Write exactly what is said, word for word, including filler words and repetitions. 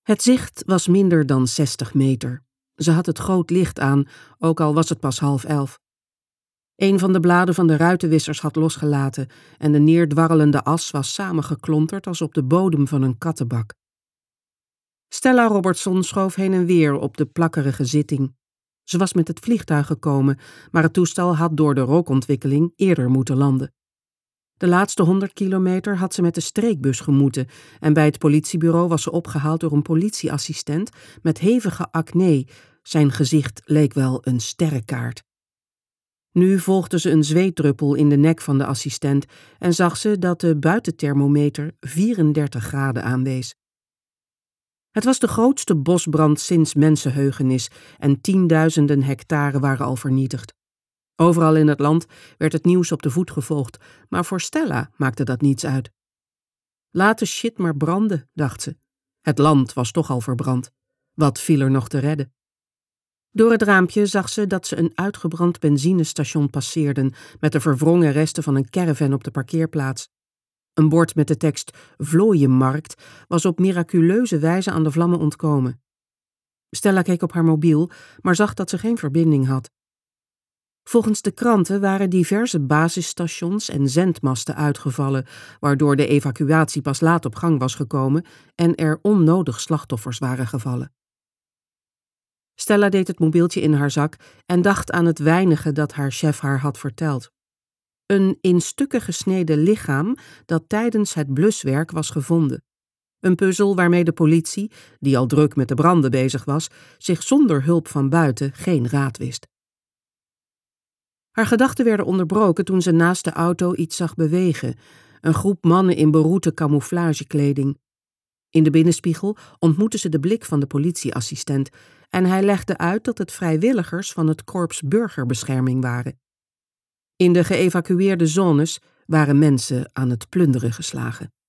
Het zicht was minder dan zestig meter. Ze had het groot licht aan, ook al was het pas half elf. Een van de bladen van de ruitenwissers had losgelaten en de neerdwarrelende as was samengeklonterd als op de bodem van een kattenbak. Stella Robertson schoof heen en weer op de plakkerige zitting. Ze was met het vliegtuig gekomen, maar het toestel had door de rookontwikkeling eerder moeten landen. De laatste honderd kilometer had ze met de streekbus gemoeten en bij het politiebureau was ze opgehaald door een politieassistent met hevige acne. Zijn gezicht leek wel een sterrenkaart. Nu volgde ze een zweetdruppel in de nek van de assistent en zag ze dat de buitenthermometer vierendertig graden aanwees. Het was de grootste bosbrand sinds mensenheugenis en tienduizenden hectare waren al vernietigd. Overal in het land werd het nieuws op de voet gevolgd, maar voor Stella maakte dat niets uit. Laat de shit maar branden, dacht ze. Het land was toch al verbrand. Wat viel er nog te redden? Door het raampje zag ze dat ze een uitgebrand benzinestation passeerden met de verwrongen resten van een caravan op de parkeerplaats. Een bord met de tekst Vlooienmarkt was op miraculeuze wijze aan de vlammen ontkomen. Stella keek op haar mobiel, maar zag dat ze geen verbinding had. Volgens de kranten waren diverse basisstations en zendmasten uitgevallen, waardoor de evacuatie pas laat op gang was gekomen en er onnodig slachtoffers waren gevallen. Stella deed het mobieltje in haar zak en dacht aan het weinige dat haar chef haar had verteld. Een in stukken gesneden lichaam dat tijdens het bluswerk was gevonden. Een puzzel waarmee de politie, die al druk met de branden bezig was, zich zonder hulp van buiten geen raad wist. Haar gedachten werden onderbroken toen ze naast de auto iets zag bewegen, een groep mannen in beroete camouflagekleding. In de binnenspiegel ontmoette ze de blik van de politieassistent en hij legde uit dat het vrijwilligers van het korps burgerbescherming waren. In de geëvacueerde zones waren mensen aan het plunderen geslagen.